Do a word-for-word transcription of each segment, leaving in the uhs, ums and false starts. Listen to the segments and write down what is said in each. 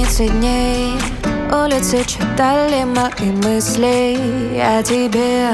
тридцать дней улицы читали мои мысли о тебе.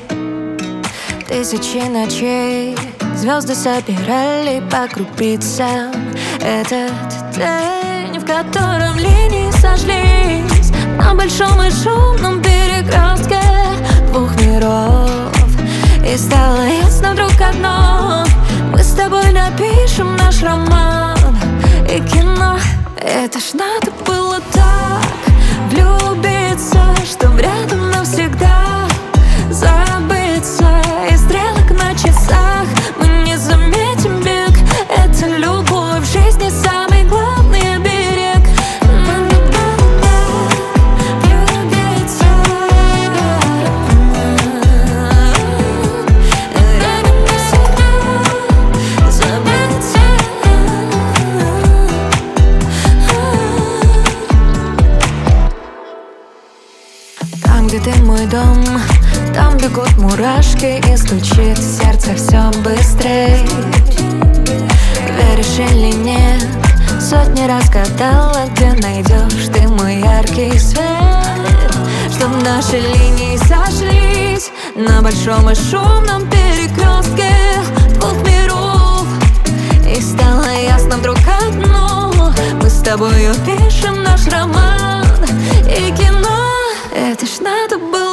Тысячи ночей звезды собирали по крупицам этот день, в котором линии сошлись на большом и шумном перекрестке двух миров. И стало ясно вдруг одно: мы с тобой напишем наш роман и кино. Это ж надо было так влюбиться, чтоб рядом навсегда забыться. И стрелок на часах мы не заметим бег. Это любовь в жизни самый главный оберег. Надо было так влюбиться, рядом навсегда забыться. Там, где ты мой дом, там бегут мурашки и стучит сердце все быстрей. Веришь или нет, сотни раз гадала, где найдешь ты мой яркий свет. Чтоб наши линии сошлись на большом и шумном перекрестке двух миров. И стало ясно вдруг одно: мы с тобою пишем наш роман и кино. Это ж надо было